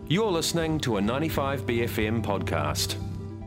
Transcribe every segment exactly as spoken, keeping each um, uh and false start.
You're listening to a ninety-five B F M podcast.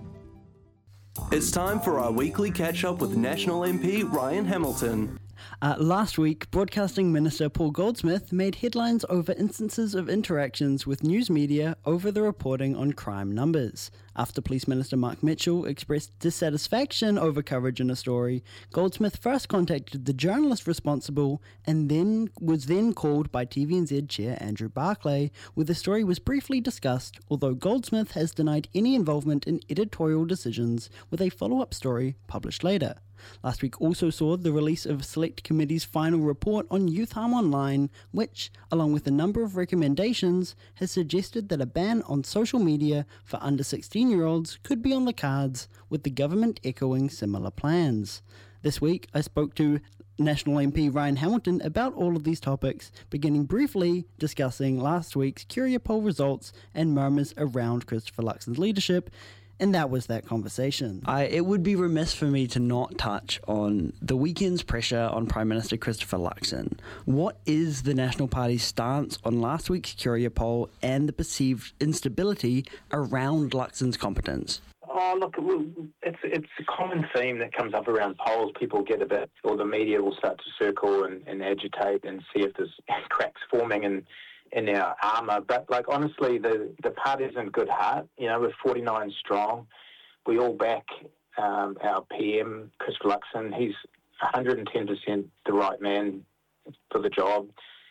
It's time for our weekly catch-up with National M P Ryan Hamilton. Uh, last week, Broadcasting Minister Paul Goldsmith made headlines over instances of interactions with news media over the reporting on crime numbers. After Police Minister Mark Mitchell expressed dissatisfaction over coverage in a story, Goldsmith first contacted the journalist responsible and then was then called by T V N Z Chair Andrew Barclay, where the story was briefly discussed, although Goldsmith has denied any involvement in editorial decisions, with a follow-up story published later. Last week also saw the release of Select Committee's final report on youth harm online, which, along with a number of recommendations, has suggested that a ban on social media for under sixteen-year-olds could be on the cards, with the government echoing similar plans. This week, I spoke to National M P Ryan Hamilton about all of these topics, beginning briefly discussing last week's Curia poll results and murmurs around Christopher Luxon's leadership. And that was that conversation. I, it would be remiss for me to not touch on the weekend's pressure on Prime Minister Christopher Luxon. What is the National Party's stance on last week's Curia poll and the perceived instability around Luxon's competence? Oh, look, it's it's a common theme that comes up around polls. People get a bit, or the media will start to circle and, and agitate and see if there's cracks forming and in our armour, but like honestly, the the party's in good heart. You know, we're forty-nine strong. We all back um, our P M, Christopher Luxon. He's one hundred ten percent the right man for the job.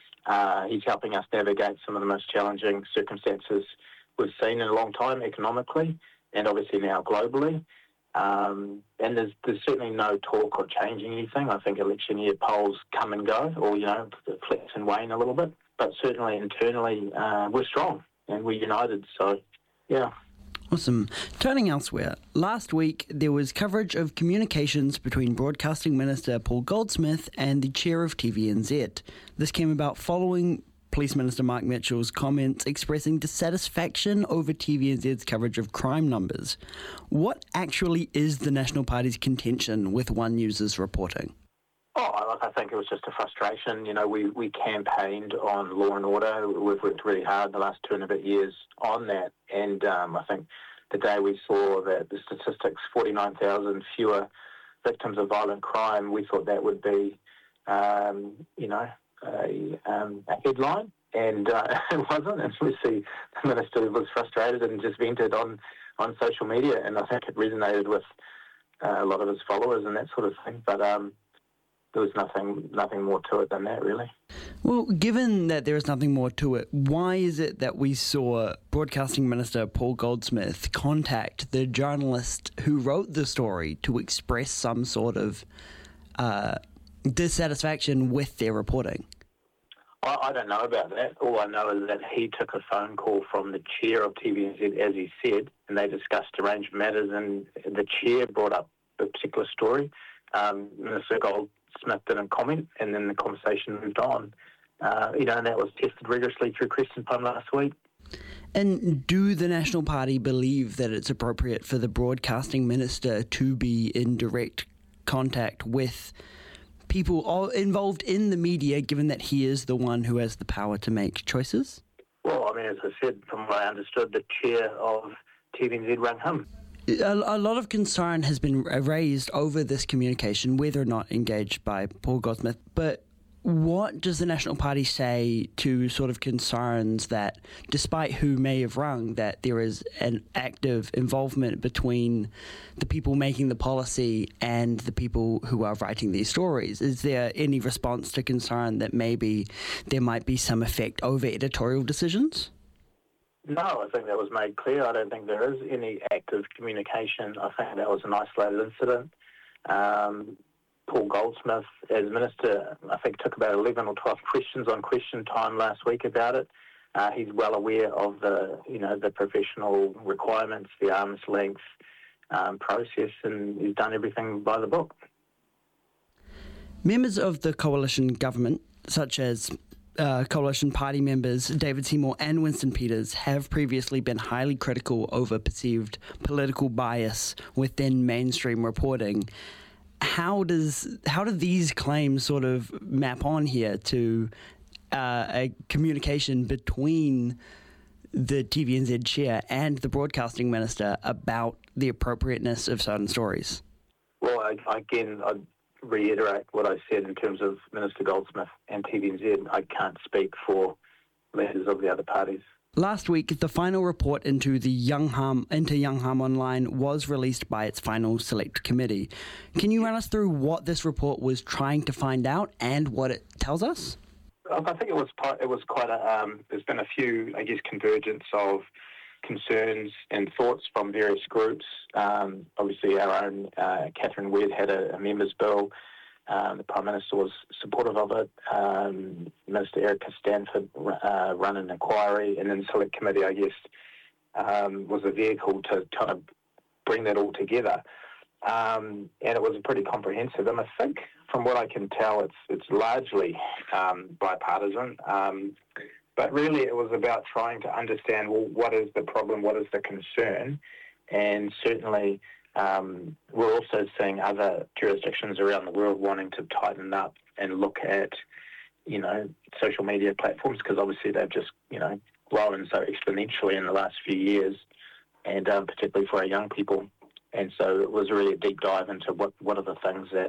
Uh, he's helping us navigate some of the most challenging circumstances we've seen in a long time economically, and obviously now globally. Um, and there's there's certainly no talk of changing anything. I think election year polls come and go, or you know, flex and wane a little bit. But certainly internally, uh, we're strong and we're united. So, yeah. Awesome. Turning elsewhere, last week there was coverage of communications between Broadcasting Minister Paul Goldsmith and the chair of T V N Z. This came about following Police Minister Mark Mitchell's comments expressing dissatisfaction over T V N Z's coverage of crime numbers. What actually is the National Party's contention with One News's reporting? Oh, I think it was just a frustration. You know, we, we campaigned on law and order. We've worked really hard the last two and a bit years on that. And um, I think the day we saw that the statistics, forty-nine thousand fewer victims of violent crime, we thought that would be, um, you know, a, um, a headline. And uh, it wasn't. And we see the minister was frustrated and just vented on, on social media. And I think it resonated with uh, a lot of his followers and that sort of thing. But, um, there was nothing nothing more to it than that, really. Well, given that there is nothing more to it, why is it that we saw Broadcasting Minister Paul Goldsmith contact the journalist who wrote the story to express some sort of uh, dissatisfaction with their reporting? I, I don't know about that. All I know is that he took a phone call from the chair of T V N Z, as he said, and they discussed a range of matters, and the chair brought up a particular story. Um, Minister Gold Smith didn't comment, and then the conversation moved on. Uh, you know, and that was tested rigorously through question time last week. And do the National Party believe that it's appropriate for the broadcasting minister to be in direct contact with people all involved in the media, given that he is the one who has the power to make choices? Well, I mean, as I said, from what I understood, the chair of T V N Z rang him. A, a lot of concern has been raised over this communication, whether or not engaged by Paul Goldsmith. But what does the National Party say to sort of concerns that, despite who may have rung, that there is an active involvement between the people making the policy and the people who are writing these stories? Is there any response to concern that maybe there might be some effect over editorial decisions? No, I think that was made clear. I don't think there is any active communication. I think that was an isolated incident. Um, Paul Goldsmith, as Minister, I think took about eleven or twelve questions on question time last week about it. Uh, he's well aware of the, you know, the professional requirements, the arm's length um, process, and he's done everything by the book. Members of the coalition government, such as Uh, coalition party members David Seymour and Winston Peters, have previously been highly critical over perceived political bias within mainstream reporting. How does how do these claims sort of map on here to uh, a communication between the T V N Z chair and the broadcasting minister about the appropriateness of certain stories? Well, I, again, I'd reiterate what I said in terms of Minister Goldsmith and T V N Z. I can't speak for leaders of the other parties. Last week, the final report into the Young Harm into Young Harm Online was released by its final select committee. Can you run us through what this report was trying to find out and what it tells us? I think it was quite, it was quite a, um, there's been a few, I guess, convergence of concerns and thoughts from various groups. Um, obviously, our own uh, Catherine Weird had a, a members' bill. Um, the Prime Minister was supportive of it. Um, Minister Erica Stanford uh, ran an inquiry, and then the Select Committee, I guess, um, was a vehicle to kind of bring that all together. Um, and it was pretty comprehensive. And I think, from what I can tell, it's it's largely um, bipartisan. Um, but really, it was about trying to understand, well, what is the problem, what is the concern, and certainly um, we're also seeing other jurisdictions around the world wanting to tighten up and look at, you know, social media platforms, because obviously they've just, you know, grown so exponentially in the last few years, and um, particularly for our young people. And so it was really a deep dive into what, what are the things that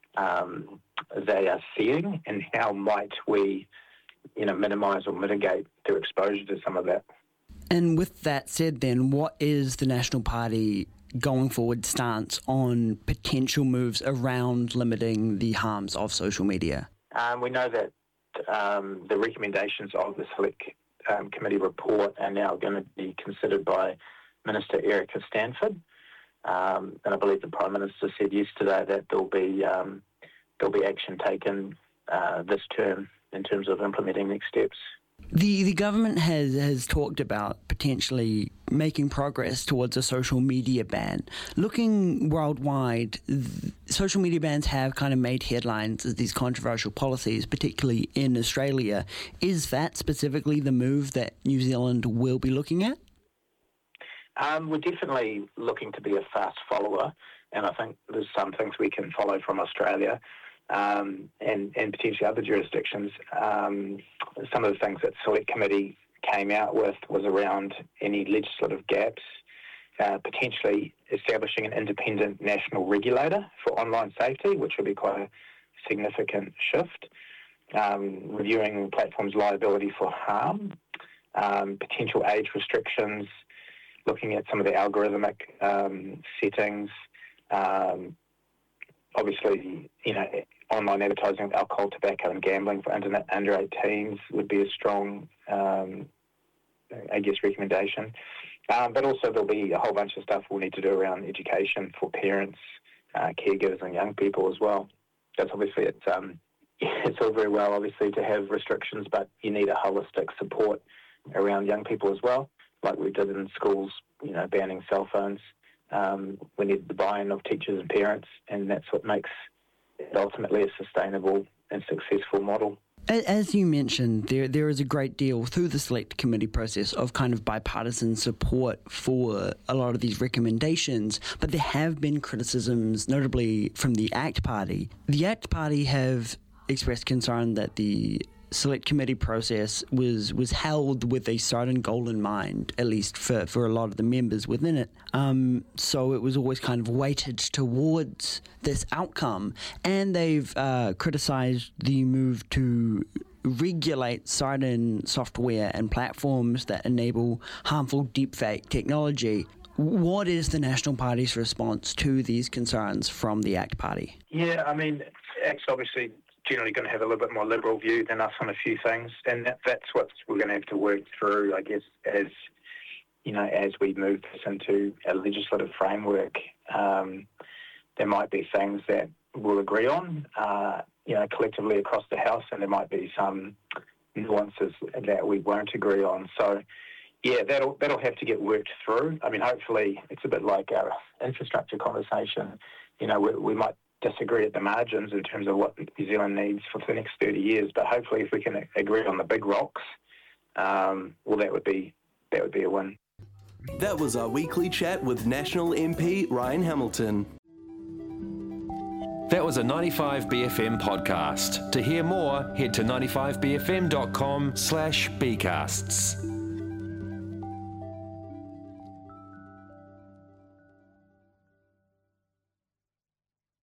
um, they are seeing, and how might we, you know, minimise or mitigate their exposure to some of that. And with that said then, what is the National Party going forward stance on potential moves around limiting the harms of social media? Um, we know that um, the recommendations of the Select um, Committee report are now going to be considered by Minister Erica Stanford. Um, and I believe the Prime Minister said yesterday that there'll be um, there'll be action taken uh, this term in terms of implementing next steps. The the government has, has talked about potentially making progress towards a social media ban. Looking worldwide, th- social media bans have kind of made headlines as these controversial policies, particularly in Australia. Is that specifically the move that New Zealand will be looking at? Um, we're definitely looking to be a fast follower, and I think there's some things we can follow from Australia um, and, and potentially other jurisdictions. Um, some of the things that Select Committee came out with was around any legislative gaps, uh, potentially establishing an independent national regulator for online safety, which would be quite a significant shift, um, reviewing platforms' liability for harm, um, potential age restrictions, looking at some of the algorithmic um, settings, um, obviously, you know, online advertising of alcohol, tobacco and gambling for under, under eighteens would be a strong, um, I guess, recommendation. Um, but also there'll be a whole bunch of stuff we'll need to do around education for parents, uh, caregivers and young people as well. Because obviously it's, um, it's all very well, obviously, to have restrictions, but you need a holistic support around young people as well, like we did in schools, you know, banning cell phones. Um, we need the buy-in of teachers and parents, and that's what makes it ultimately a sustainable and successful model. As you mentioned, there there is a great deal through the Select Committee process of kind of bipartisan support for a lot of these recommendations, but there have been criticisms, notably from the ACT Party. The ACT Party have expressed concern that the Select Committee process was was held with a certain goal in mind, at least for, for a lot of the members within it. Um, so it was always kind of weighted towards this outcome. And they've uh, criticised the move to regulate certain software and platforms that enable harmful deepfake technology. What is the National Party's response to these concerns from the ACT Party? Yeah, I mean, ACT's obviously generally going to have a little bit more liberal view than us on a few things, and that, that's what we're going to have to work through, I guess, as you know, as we move this into a legislative framework. Um, there might be things that we'll agree on, uh, you know, collectively across the House, and there might be some nuances that we won't agree on. So, yeah, that'll that'll have to get worked through. I mean, hopefully, it's a bit like our infrastructure conversation. You know, we, we might disagree at the margins in terms of what New Zealand needs for the next thirty years, but hopefully if we can agree on the big rocks, um, well, that would be that would be a win. That was our weekly chat with National M P Ryan Hamilton. That was a ninety-five B F M podcast. To hear more, head to ninety-five B F M dot com slash B casts.